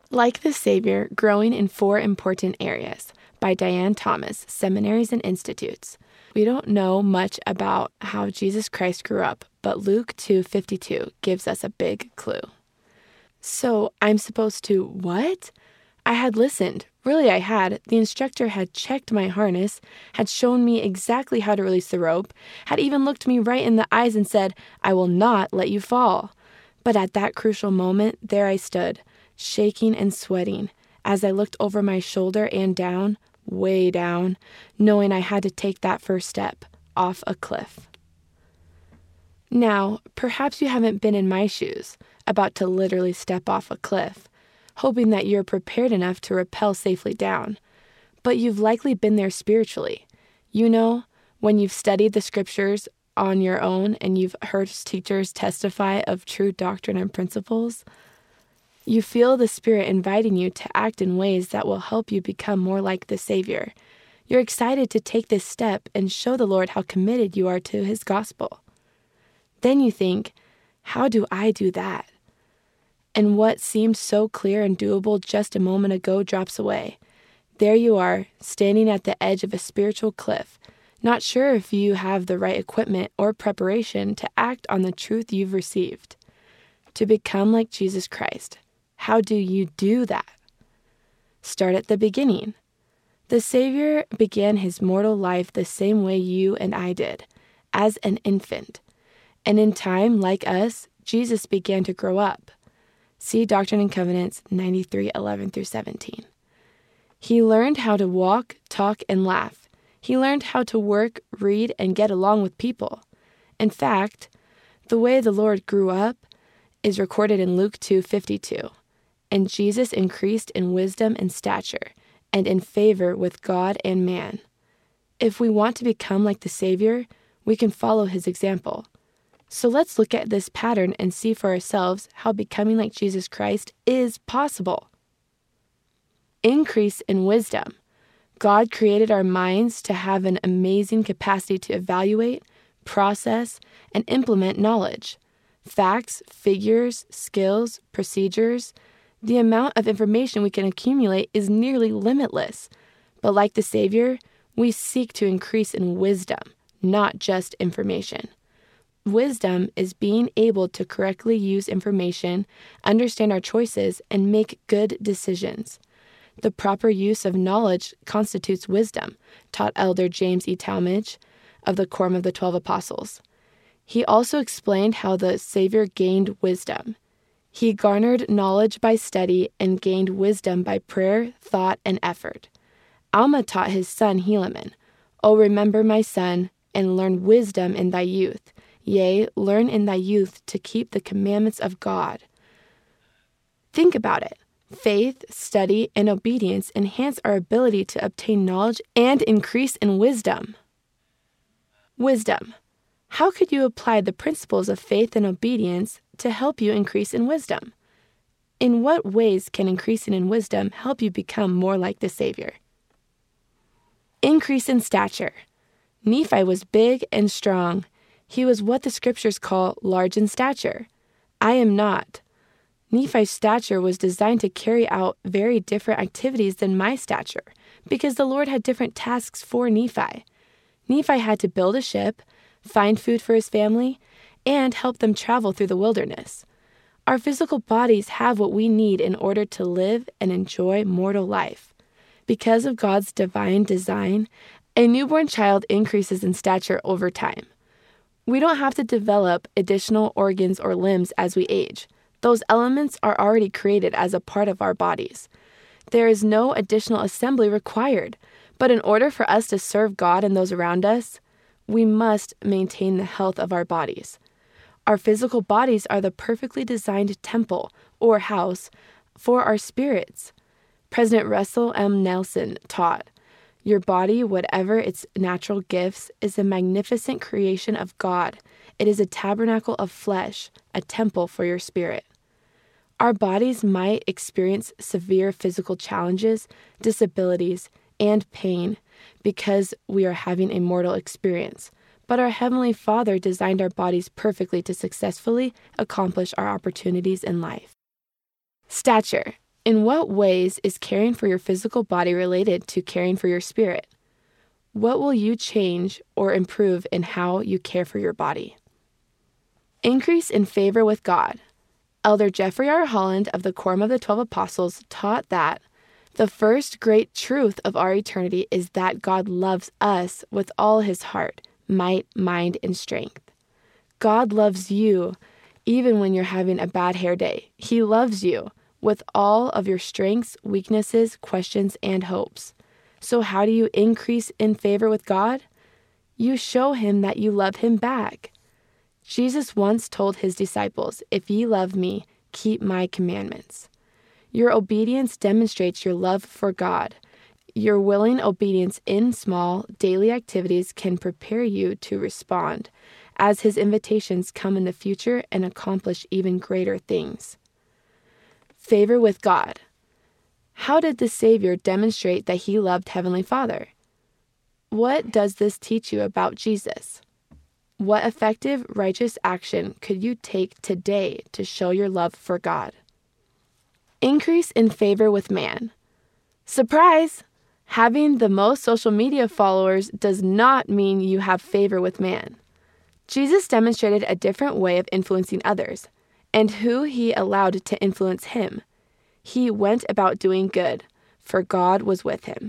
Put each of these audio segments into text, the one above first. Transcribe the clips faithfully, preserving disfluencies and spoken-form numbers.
Like the Savior, Growing in Four Important Areas by Diane Thomas, Seminaries and Institutes. We don't know much about how Jesus Christ grew up, but Luke two fifty-two gives us a big clue. So I'm supposed to what? I had listened. Really, I had. The instructor had checked my harness, had shown me exactly how to release the rope, had even looked me right in the eyes and said, "I will not let you fall." But at that crucial moment, there I stood, shaking and sweating, as I looked over my shoulder and down, way down, knowing I had to take that first step, off a cliff. Now, perhaps you haven't been in my shoes, about to literally step off a cliff, hoping that you're prepared enough to rappel safely down. But you've likely been there spiritually. You know, when you've studied the scriptures on your own and you've heard teachers testify of true doctrine and principles, you feel the Spirit inviting you to act in ways that will help you become more like the Savior. You're excited to take this step and show the Lord how committed you are to His gospel. Then you think, how do I do that? And what seemed so clear and doable just a moment ago drops away. There you are, standing at the edge of a spiritual cliff, not sure if you have the right equipment or preparation to act on the truth you've received. To become like Jesus Christ, how do you do that? Start at the beginning. The Savior began His mortal life the same way you and I did, as an infant. And in time, like us, Jesus began to grow up. See Doctrine and Covenants ninety-three eleven through seventeen. He learned how to walk, talk, and laugh. He learned how to work, read, and get along with people. In fact, the way the Lord grew up is recorded in Luke two fifty-two. And Jesus increased in wisdom and stature, and in favor with God and man. If we want to become like the Savior, we can follow His example. So let's look at this pattern and see for ourselves how becoming like Jesus Christ is possible. Increase in wisdom. God created our minds to have an amazing capacity to evaluate, process, and implement knowledge. Facts, figures, skills, procedures. The amount of information we can accumulate is nearly limitless. But like the Savior, we seek to increase in wisdom, not just information. Wisdom is being able to correctly use information, understand our choices, and make good decisions. The proper use of knowledge constitutes wisdom, taught Elder James E. Talmage of the Quorum of the Twelve Apostles. He also explained how the Savior gained wisdom. He garnered knowledge by study and gained wisdom by prayer, thought, and effort. Alma taught his son Helaman, "O remember, my son, and learn wisdom in thy youth. Yea, learn in thy youth to keep the commandments of God." Think about it. Faith, study, and obedience enhance our ability to obtain knowledge and increase in wisdom. Wisdom. How could you apply the principles of faith and obedience to help you increase in wisdom? In what ways can increasing in wisdom help you become more like the Savior? Increase in stature. Nephi was big and strong. He was what the scriptures call large in stature. I am not. Nephi's stature was designed to carry out very different activities than my stature, because the Lord had different tasks for Nephi. Nephi had to build a ship, find food for his family, and help them travel through the wilderness. Our physical bodies have what we need in order to live and enjoy mortal life. Because of God's divine design, a newborn child increases in stature over time. We don't have to develop additional organs or limbs as we age. Those elements are already created as a part of our bodies. There is no additional assembly required, but in order for us to serve God and those around us, we must maintain the health of our bodies. Our physical bodies are the perfectly designed temple or house for our spirits. President Russell M. Nelson taught, "Your body, whatever its natural gifts, is a magnificent creation of God. It is a tabernacle of flesh, a temple for your spirit." Our bodies might experience severe physical challenges, disabilities, and pain because we are having a mortal experience. But our Heavenly Father designed our bodies perfectly to successfully accomplish our opportunities in life. Stature. In what ways is caring for your physical body related to caring for your spirit? What will you change or improve in how you care for your body? Increase in favor with God. Elder Jeffrey R. Holland of the Quorum of the Twelve Apostles taught that the first great truth of our eternity is that God loves us with all his heart, might, mind, and strength. God loves you even when you're having a bad hair day. He loves you with all of your strengths, weaknesses, questions, and hopes. So how do you increase in favor with God? You show him that you love him back. Jesus once told his disciples, "If ye love me, keep my commandments." Your obedience demonstrates your love for God. Your willing obedience in small, daily activities can prepare you to respond as his invitations come in the future and accomplish even greater things. Favor with God. How did the Savior demonstrate that he loved Heavenly Father? What does this teach you about Jesus? What effective, righteous action could you take today to show your love for God? Increase in favor with man. Surprise! Having the most social media followers does not mean you have favor with man. Jesus demonstrated a different way of influencing others, and who he allowed to influence him. He went about doing good, for God was with him.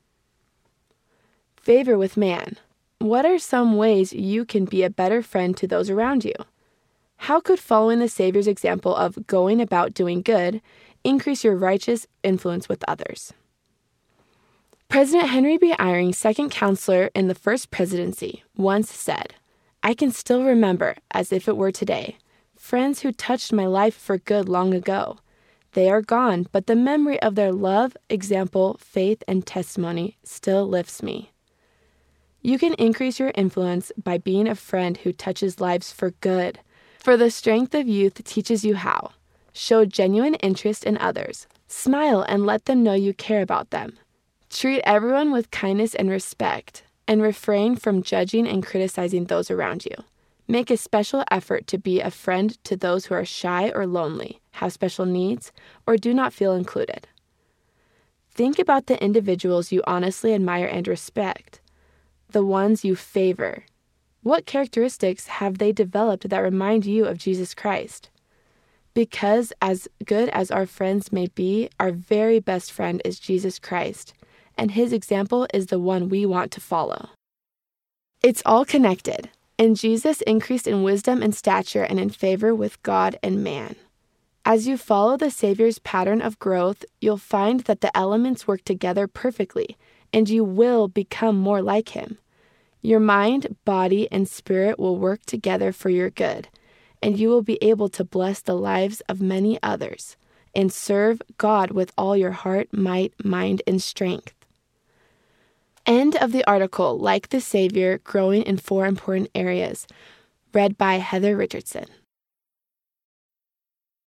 Favor with man. What are some ways you can be a better friend to those around you? How could following the Savior's example of going about doing good increase your righteous influence with others? President Henry B. Eyring, second counselor in the first presidency, once said, "I can still remember, as if it were today, friends who touched my life for good long ago. They are gone, but the memory of their love, example, faith, and testimony still lifts me." You can increase your influence by being a friend who touches lives for good. For the strength of youth teaches you how. Show genuine interest in others. Smile and let them know you care about them. Treat everyone with kindness and respect, and refrain from judging and criticizing those around you. Make a special effort to be a friend to those who are shy or lonely, have special needs, or do not feel included. Think about the individuals you honestly admire and respect, the ones you favor. What characteristics have they developed that remind you of Jesus Christ? Because as good as our friends may be, our very best friend is Jesus Christ, and his example is the one we want to follow. It's all connected. And Jesus increased in wisdom and stature and in favor with God and man. As you follow the Savior's pattern of growth, you'll find that the elements work together perfectly, and you will become more like him. Your mind, body, and spirit will work together for your good, and you will be able to bless the lives of many others and serve God with all your heart, might, mind, and strength. End of the article, Like the Savior, Growing in Four Important Areas, read by Heather Richardson.